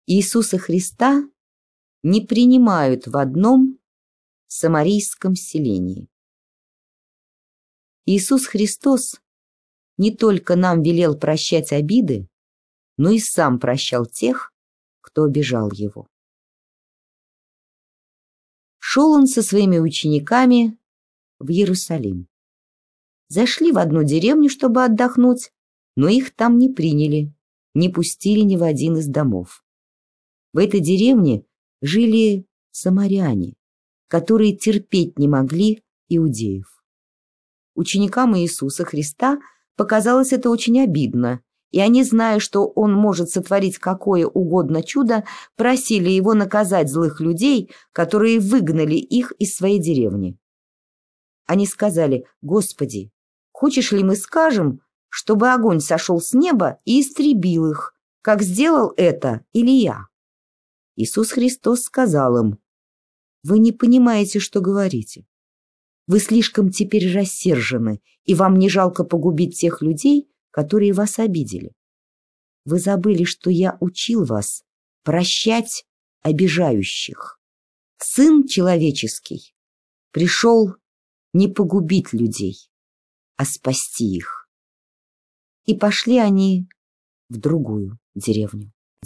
Иисуса Христа не принимают в одном самарийском селении. Иисус Христос не только нам велел прощать обиды, но и сам прощал тех, кто обижал его. Шел он со своими учениками в Иерусалим. Зашли в одну деревню, чтобы отдохнуть, но их там не приняли, не пустили ни в один из домов. В этой деревне жили самаряне, которые терпеть не могли иудеев. Ученикам Иисуса Христа показалось это очень обидно, и они, зная, что Он может сотворить какое угодно чудо, просили Его наказать злых людей, которые выгнали их из своей деревни. Они сказали: «Господи, хочешь ли мы скажем, чтобы огонь сошел с неба и истребил их, как сделал это Илия?» Иисус Христос сказал им: «Вы не понимаете, что говорите. Вы слишком теперь рассержены, и вам не жалко погубить тех людей, которые вас обидели. Вы забыли, что я учил вас прощать обижающих. Сын человеческий пришел не погубить людей, а спасти их». И пошли они в другую деревню.